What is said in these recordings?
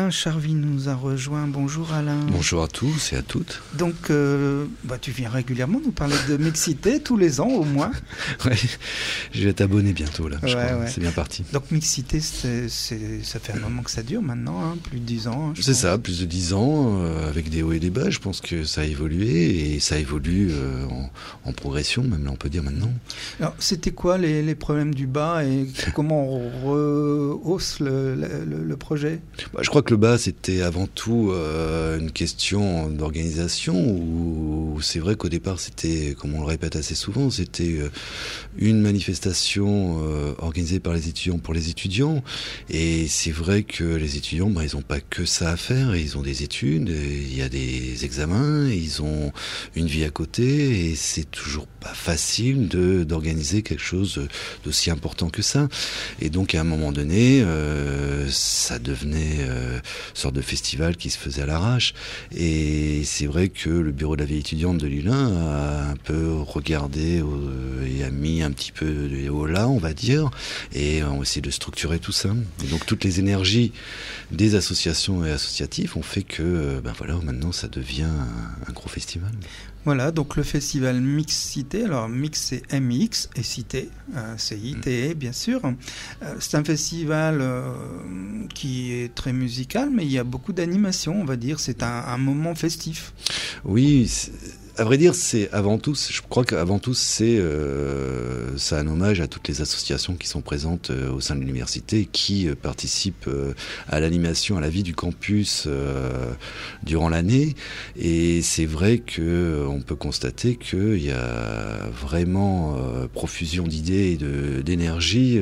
Alain Charvy nous a rejoint. Bonjour Alain. Bonjour à tous et à toutes. Donc, tu viens régulièrement nous parler de mixité, tous les ans au moins. Ouais, je vais t'abonner bientôt là, je crois. Ouais. C'est bien parti. Donc mixité, ça fait un moment que ça dure maintenant, hein, plus de 10 ans. C'est ça, plus de 10 ans, avec des hauts et des bas. Je pense que ça a évolué et ça évolue en progression, même là on peut dire maintenant. Alors, c'était quoi les problèmes du bas et comment on rehausse le projet ? Je crois que le bas, c'était avant tout une question d'organisation où c'est vrai qu'au départ, c'était, comme on le répète assez souvent, c'était une manifestation organisée par les étudiants pour les étudiants. Et c'est vrai que les étudiants, ils n'ont pas que ça à faire. Ils ont des études, il y a des examens, ils ont une vie à côté et c'est toujours pas facile d'organiser quelque chose d'aussi important que ça. Et donc, à un moment donné, ça devenait une sorte de festival qui se faisait à l'arrache. Et c'est vrai que le bureau de la vie étudiante de Lilin a un peu regardé et a mis un petit peu au là, on va dire, et on a essayé de structurer tout ça. Et donc toutes les énergies des associations et associatifs ont fait que maintenant ça devient un gros festival. Voilà, donc le festival Mixité, alors Mix c'est M-I-X et Cité, c'est I-T-E bien sûr. C'est un festival qui est très musical, mais il y a beaucoup d'animation, on va dire, c'est un moment festif. Oui, à vrai dire, je crois qu'avant tout, c'est un hommage à toutes les associations qui sont présentes au sein de l'université, qui participent à l'animation, à la vie du campus durant l'année. Et c'est vrai qu'on peut constater qu'il y a vraiment profusion d'idées et d'énergie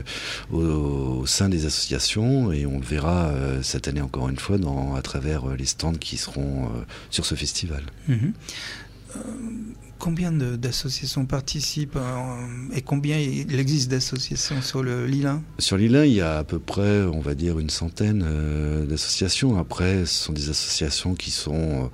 au sein des associations. Et on le verra cette année encore une fois à travers les stands qui seront sur ce festival. Mmh. Combien d'associations participent et combien il existe d'associations sur le Lilin ? Sur Lilin, il y a à peu près, on va dire, une centaine d'associations. Après, ce sont des associations qui sont...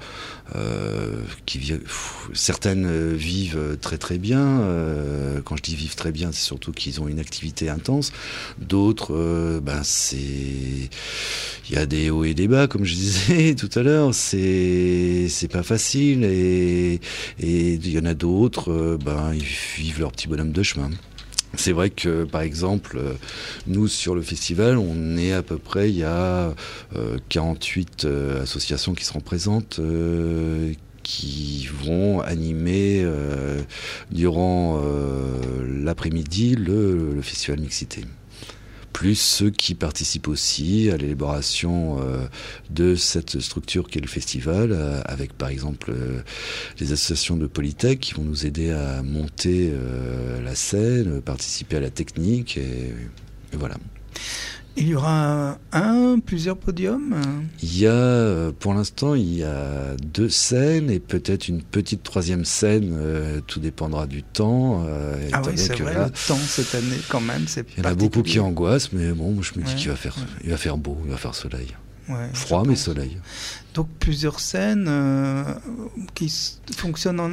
certaines vivent très très bien. Quand je dis vivent très bien, c'est surtout qu'ils ont une activité intense. D'autres, il y a des hauts et des bas, comme je disais tout à l'heure. C'est pas facile et il y en a d'autres, ils vivent leur petit bonhomme de chemin. C'est vrai que, par exemple, nous, sur le festival, on est à peu près, il y a 48 associations qui seront présentes, qui vont animer durant l'après-midi le festival Mixité. Plus ceux qui participent aussi à l'élaboration de cette structure qu'est le festival, avec par exemple les associations de Polytech qui vont nous aider à monter la scène, participer à la technique, et voilà. Il y aura plusieurs podiums ? Pour l'instant, il y a 2 scènes et peut-être une petite 3e scène. Tout dépendra du temps. Oui, c'est vrai, le temps cette année, quand même, c'est particulier. Il y en a beaucoup qui angoissent, mais bon, moi, je me dis qu'il va faire beau, il va faire soleil. Ouais, froid, mais soleil. Donc plusieurs scènes qui fonctionnent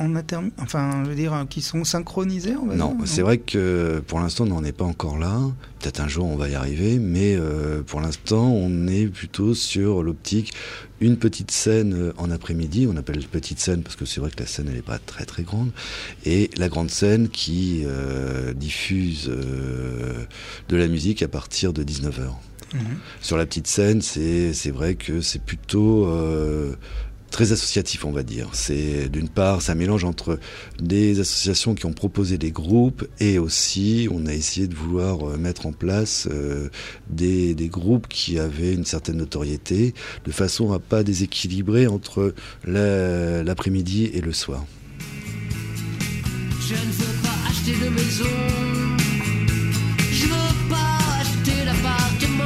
qui sont synchronisées, on va dire. Non, c'est vrai que pour l'instant, on n'en est pas encore là. Peut-être un jour, on va y arriver, mais pour l'instant, on est plutôt sur l'optique. Une petite scène en après-midi, on appelle petite scène parce que c'est vrai que la scène, elle n'est pas très très grande, et la grande scène qui diffuse de la musique à partir de 19h. Mmh. Sur la petite scène, c'est vrai que c'est plutôt très associatif, on va dire. C'est d'une part, ça mélange entre des associations qui ont proposé des groupes et aussi on a essayé de vouloir mettre en place des groupes qui avaient une certaine notoriété, de façon à pas déséquilibrer entre l'après-midi et le soir. Je ne veux pas acheter de maison. Je veux pas acheter d'appartement.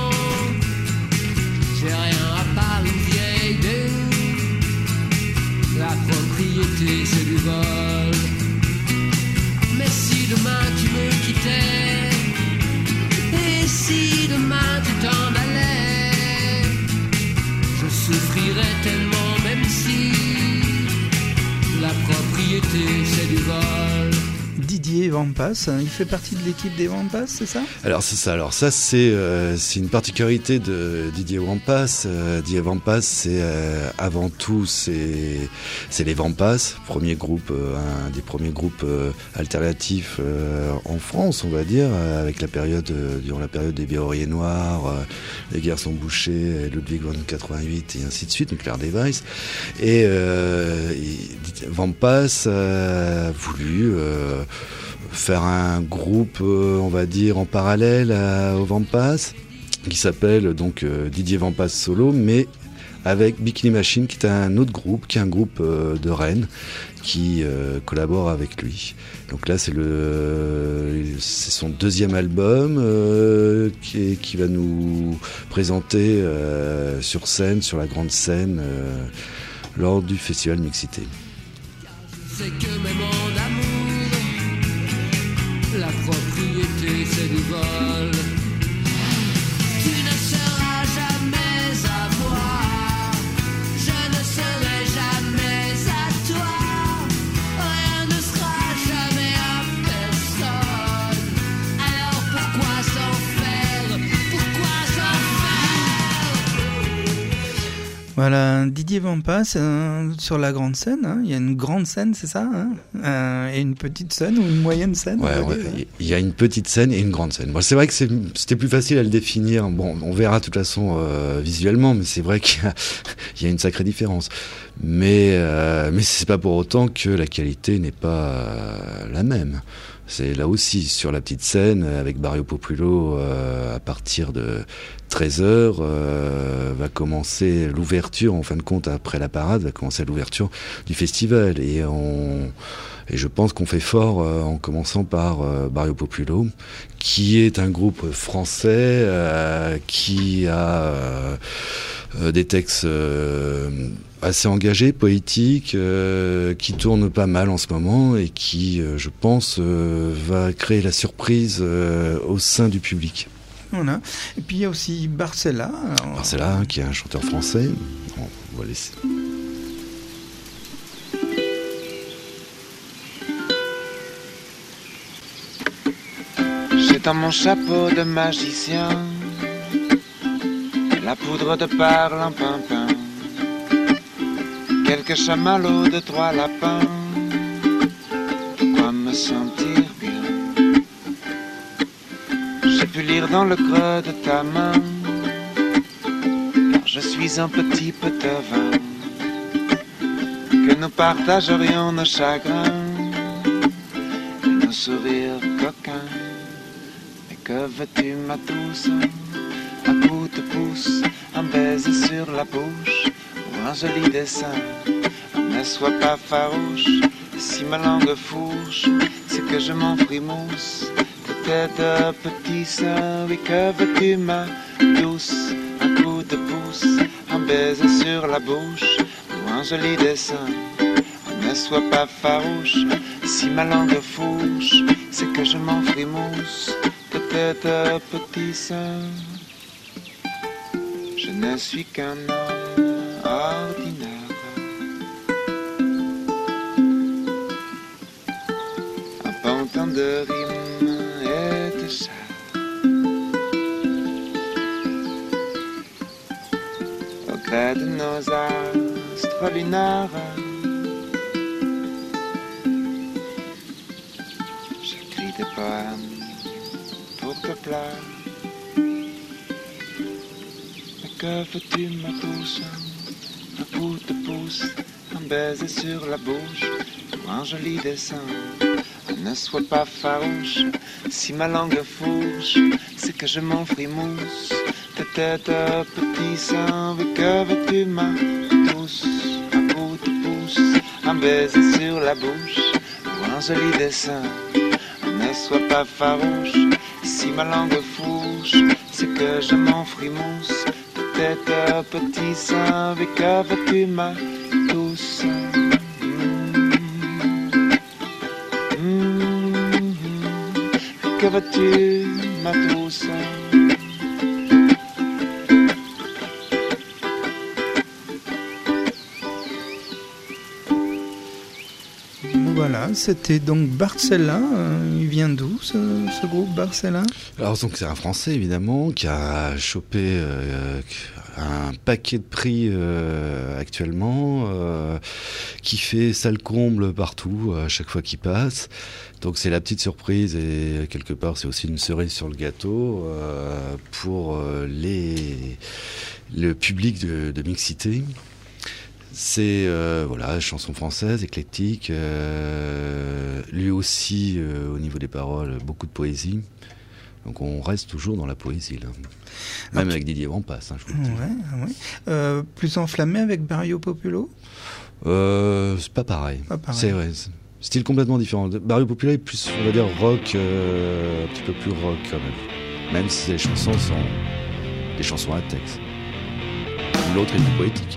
J'ai rien à part une vieille idée. La propriété c'est du vol. Mais si demain tu me quittais, et si demain tu t'en allais, je souffrirais tellement, même si la propriété c'est du vol. Didier Vampas. Il fait partie de l'équipe des Vampas, c'est ça ? Alors c'est ça. Alors ça c'est une particularité de Didier Vampas. Didier Vampas, c'est avant tout c'est les Vampas, premier groupe, un des premiers groupes alternatifs en France, on va dire, avec la période durant la période des Béoriers Noirs, les Garçons Bouchers, Ludwig van 88 et ainsi de suite, Nuclear Device. Et Vampas a voulu faire un groupe, on va dire, en parallèle au Vampas, qui s'appelle donc Didier Vampas Solo, mais avec Bikini Machine, qui est un autre groupe, qui est un groupe de Rennes, qui collabore avec lui. Donc là, c'est son deuxième album qui va nous présenter sur scène, sur la grande scène, lors du festival Mixité. C'est que mes mots d'amour, la propriété c'est du vol. Tu ne seras jamais à moi, je ne serai jamais à toi. Rien ne sera jamais à personne. Alors pourquoi s'en faire? Pourquoi s'en faire? Voilà, Didier Vampas sur la grande scène. Hein. Il y a une grande scène, c'est ça, hein, et une petite scène ou une moyenne scène. Ouais, il y a une petite scène et une grande scène. Bon, c'est vrai que c'était plus facile à le définir. Bon, on verra de toute façon visuellement, mais c'est vrai qu'il y a une sacrée différence. Mais c'est pas pour autant que la qualité n'est pas la même. C'est là aussi sur la petite scène avec Barrio Populo à partir de 13h va commencer l'ouverture, en fin de compte après la parade va commencer l'ouverture du festival et je pense qu'on fait fort en commençant par Barrio Populo, qui est un groupe français qui a des textes assez engagés, poétiques, qui tournent pas mal en ce moment et qui, je pense, va créer la surprise au sein du public. Voilà. Et puis il y a aussi Barcella. Barcella, qui est un chanteur français. Bon, on va laisser. J'ai dans mon chapeau de magicien la poudre de parlimpinpin, quelques chamallows de 3 lapins. Pourquoi me sentir bien? J'ai pu lire dans le creux de ta main, car je suis un petit peu de vin, que nous partagerions nos chagrins et nos sourires coquins. Mais que veux-tu, ma douce? Un coup de pouce, un baiser sur la bouche, ou un joli dessin. Ne sois pas farouche, si ma langue fourche, c'est que je m'en frimousse. Peut-être petit sein, oui, que veux-tu, ma douce? Un coup de pouce, un baiser sur la bouche, ou un joli dessin. Ne sois pas farouche, si ma langue fourche, c'est que je m'en frimousse. Peut-être petit sein. Je ne suis qu'un homme ordinaire, un pantin de rimes et de chars. Au gré de nos astres lunaires, j'écris des poèmes pour te plaire. Que veux-tu, ma douce? Un coup de pouce, un baiser sur la bouche, ou un joli dessin. Ne sois pas farouche, si ma langue fourche, c'est que je m'en frimousse. Peut-être petit sein, oui, que veux-tu, ma douce? Un coup de pouce, un baiser sur la bouche, ou un joli dessin. Ne sois pas farouche, si ma langue fourche, c'est que je m'en frimousse. Peut-être petit sein, mais que veux-tu, ma douce? Que veux-tu, ma douce? Voilà, c'était donc Barcella. Il vient d'où ce groupe Barcella? Alors donc c'est un Français évidemment qui a chopé un paquet de prix actuellement, qui fait salle comble partout à chaque fois qu'il passe. Donc c'est la petite surprise et quelque part c'est aussi une cerise sur le gâteau pour le public de Mixité. C'est voilà, chanson française, éclectique, lui aussi au niveau des paroles, beaucoup de poésie. Donc on reste toujours dans la poésie là. Même avec Didier Vampas, je vous le dis. Ouais. Plus enflammé avec Barrio Populo? C'est pas pareil. C'est vrai. Style complètement différent. Barrio Populo est plus, on va dire, rock, un petit peu plus rock quand même. Même si les chansons sont des chansons à texte. L'autre est plus poétique.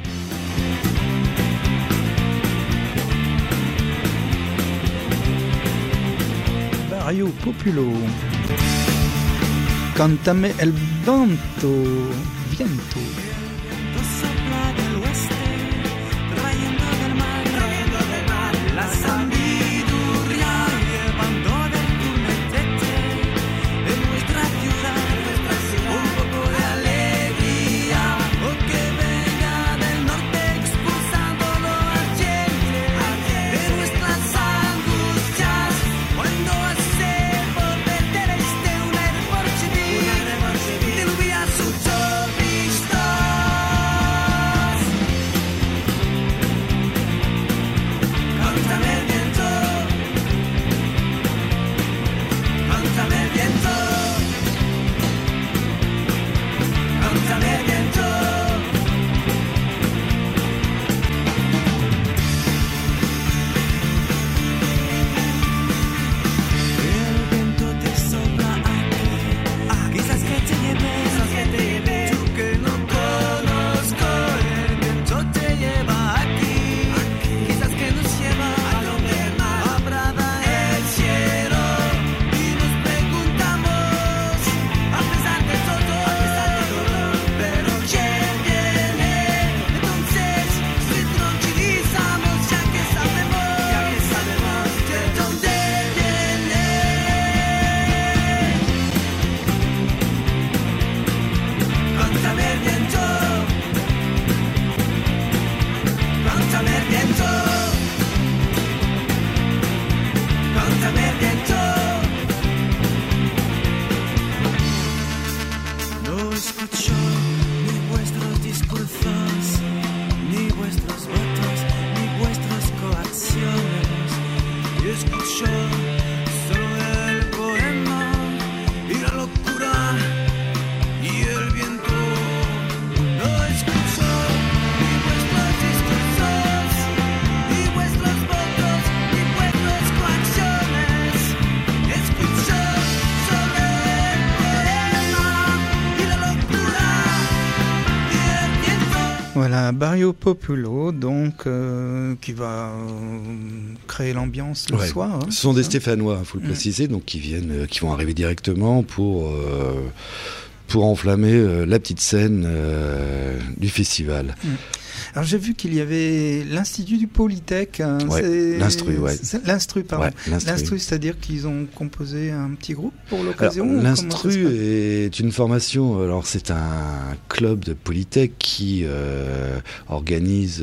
Barrio Populo. Cántame el viento. Voilà, Barrio Populo, donc, qui va créer l'ambiance le soir. Hein, ce sont des Stéphanois, il faut le préciser, donc qui vont arriver directement pour enflammer la petite scène du festival. Alors j'ai vu qu'il y avait l'Institut du Polytech. Hein, l'Instru, pardon. L'Instru, c'est-à-dire qu'ils ont composé un petit groupe pour l'occasion. L'Instru est une formation. Alors c'est un club de Polytech qui organise,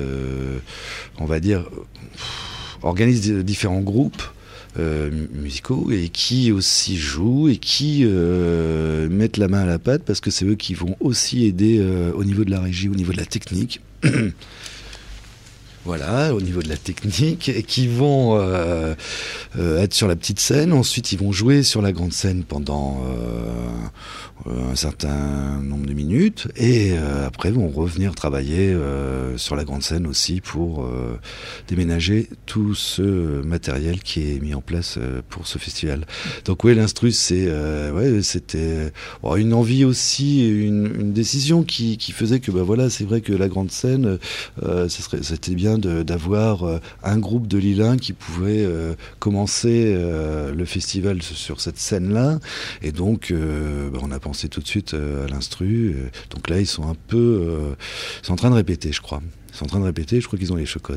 organise différents groupes musicaux et qui aussi jouent et qui mettent la main à la pâte parce que c'est eux qui vont aussi aider au niveau de la régie, au niveau de la technique. Voilà, au niveau de la technique, et qui vont être sur la petite scène. Ensuite, ils vont jouer sur la grande scène pendant un certain nombre de minutes, et après vont revenir travailler sur la grande scène aussi pour déménager tout ce matériel qui est mis en place pour ce festival. Donc oui, l'Instru, c'était une envie aussi, une décision qui faisait que c'est vrai que la grande scène, c'était bien d'avoir un groupe de Lilins qui pouvait commencer le festival sur cette scène-là, et donc on a pensé tout de suite à l'Instru. Donc là, ils sont en train de répéter, je crois. Ils sont en train de répéter, je crois qu'ils ont les chocottes.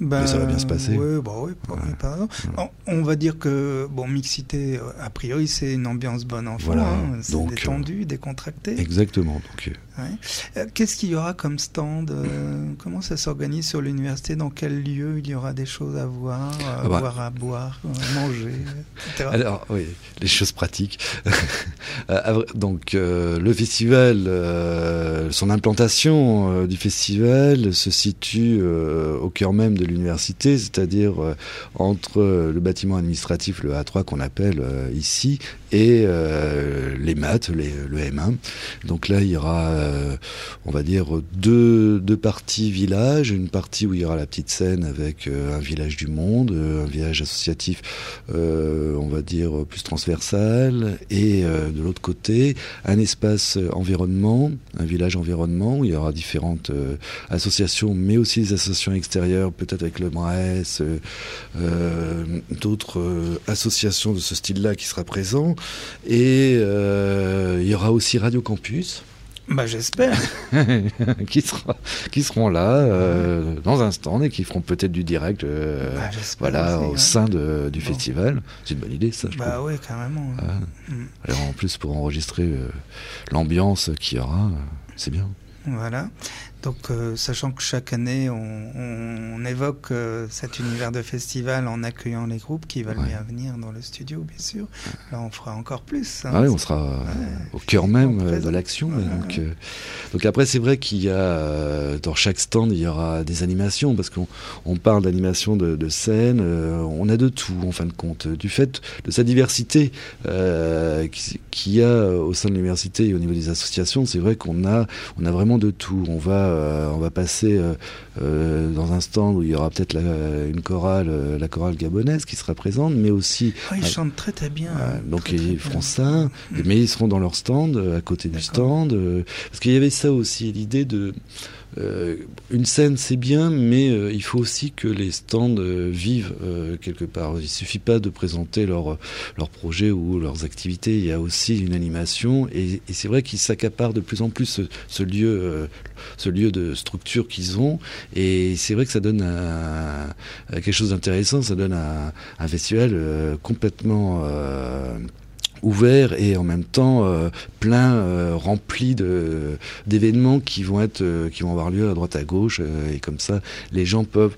Mais ça va bien se passer. Oui, par exemple. On va dire que Mixité, a priori, c'est une ambiance bonne enfant. Voilà, C'est donc, détendu, décontracté. Exactement. Donc, Ouais. Qu'est-ce qu'il y aura comme stand Comment ça s'organise sur l'université? Dans quel lieu il y aura des choses à voir, à boire, à manger, etc. Alors, oui, les choses pratiques. Donc, le festival, son implantation du festival se situe au cœur même de l'université, c'est-à-dire entre le bâtiment administratif, le A3 qu'on appelle ici, et les maths, le M1. Donc là, il y aura, on va dire, deux parties villages. Une partie où il y aura la petite scène avec un village du monde, un village associatif, on va dire, plus transversal. Et de l'autre côté, un espace environnement, un village environnement, où il y aura différentes associations, mais aussi des associations extérieures, peut-être avec le MRAES, d'autres associations de ce style-là qui sera présent. Et il y aura aussi Radio Campus. J'espère. qui seront là dans un stand et qui feront peut-être du direct au sein du festival. C'est une bonne idée, ça, je trouve. Oui, carrément. Alors, en plus, pour enregistrer l'ambiance qu'il y aura, c'est bien. Voilà. Donc, sachant que chaque année, on évoque cet univers de festival en accueillant les groupes qui veulent bien venir dans le studio, bien sûr. Là, on fera encore plus. On sera au cœur même de l'action. Donc après, c'est vrai qu'il y a, dans chaque stand, il y aura des animations, parce qu'on parle d'animation de scène, on a de tout, en fin de compte. Du fait de sa diversité qu'il y a au sein de l'université et au niveau des associations, c'est vrai qu'on a vraiment de tout. On va passer dans un stand où il y aura peut-être la chorale gabonaise qui sera présente, mais aussi... ils chantent très très bien. Donc ils feront ça, mais ils seront dans leur stand, à côté du stand. Parce qu'il y avait ça aussi, l'idée de... une scène c'est bien, mais il faut aussi que les stands vivent quelque part. Il suffit pas de présenter leur projet ou leurs activités, il y a aussi une animation, et c'est vrai qu'ils s'accaparent de plus en plus ce lieu de structure qu'ils ont, et c'est vrai que ça donne quelque chose d'intéressant, ça donne un festival complètement ouvert et en même temps plein, rempli d'événements qui vont avoir lieu à droite à gauche, et comme ça les gens peuvent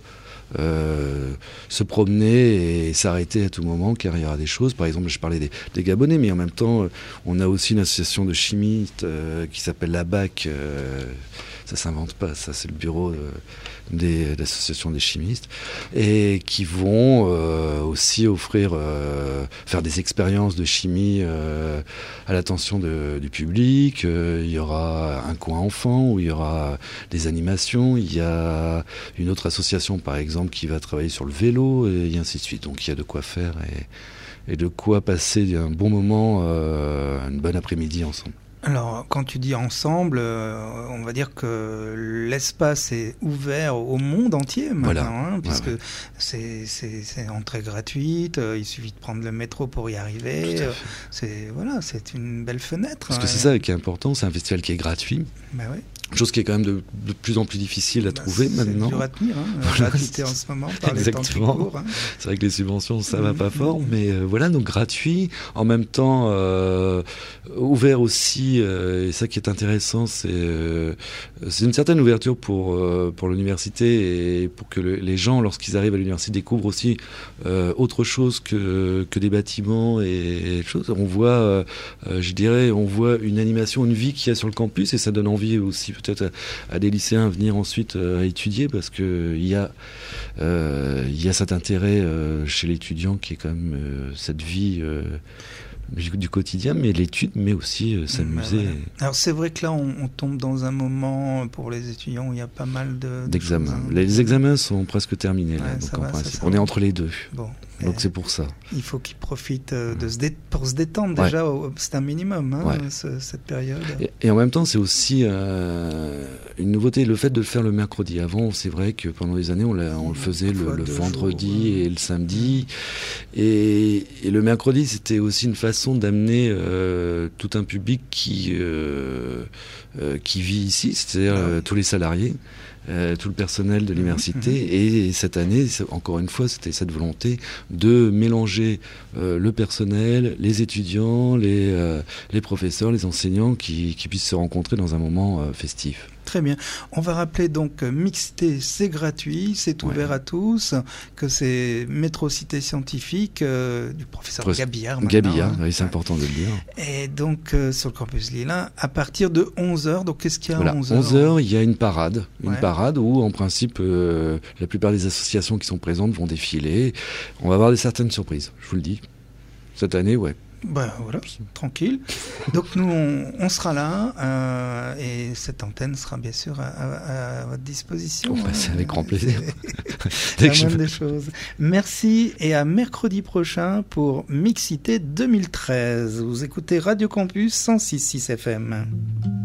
se promener et s'arrêter à tout moment, car il y aura des choses. Par exemple, je parlais des Gabonais, mais en même temps on a aussi une association de chimistes qui s'appelle la BAC. Ça s'invente pas, ça c'est le bureau de l'association des chimistes, et qui vont aussi faire des expériences de chimie à l'attention du public. Il y aura un coin enfant où il y aura des animations. Il y a une autre association par exemple qui va travailler sur le vélo, et ainsi de suite. Donc il y a de quoi faire et de quoi passer un bon moment, une bonne après-midi ensemble. Alors, quand tu dis ensemble, on va dire que l'espace est ouvert au monde entier maintenant, puisque c'est entrée gratuite, il suffit de prendre le métro pour y arriver. C'est une belle fenêtre. Parce que c'est ça qui est important, c'est un festival qui est gratuit. Oui. Chose qui est quand même de plus en plus difficile à trouver maintenant. C'est dur à tenir, la gratuité en ce moment par les temps qui courent. C'est vrai que les subventions, ça va pas fort, mais donc gratuit, en même temps ouvert aussi, et ça qui est intéressant, c'est une certaine ouverture pour l'université, et pour que les gens, lorsqu'ils arrivent à l'université, découvrent aussi autre chose que des bâtiments et choses. On voit, on voit une animation, une vie qu'il y a sur le campus, et ça donne envie aussi peut-être à des lycéens venir ensuite à étudier, parce que il y a cet intérêt chez l'étudiant qui est quand même cette vie du quotidien, mais l'étude, mais aussi s'amuser. Voilà. Alors c'est vrai que là on tombe dans un moment pour les étudiants où il y a pas mal d'examens. Les examens sont presque terminés là, donc en principe. On est entre les deux. Bon. Donc c'est pour ça. Il faut qu'ils profitent pour se détendre déjà, c'est un minimum cette période. Et en même temps c'est aussi une nouveauté, le fait de le faire le mercredi. Avant c'est vrai que pendant des années on le faisait le vendredi et le samedi, et le mercredi c'était aussi une façon d'amener tout un public qui vit ici, c'est-à-dire tous les salariés. tout le personnel de l'université. Et cette année, encore une fois, c'était cette volonté de mélanger le personnel, les étudiants, les professeurs, les enseignants qui puissent se rencontrer dans un moment festif. Très bien. On va rappeler donc Mixité, c'est gratuit, c'est ouvert à tous, que c'est Métrocité scientifique du professeur Gabillard. Gabillard, oui, c'est important de le dire. Et donc sur le campus Lilin, à partir de 11h, donc qu'est-ce qu'il y a à 11h ? 11h, il y a une parade où en principe la plupart des associations qui sont présentes vont défiler. On va avoir certaines surprises, je vous le dis. Cette année, voilà, tranquille. Donc nous, on sera là et cette antenne sera bien sûr à votre disposition. C'est avec grand plaisir. C'est la moindre des choses. Merci et à mercredi prochain pour Mixité 2013. Vous écoutez Radio Campus 106.6 FM.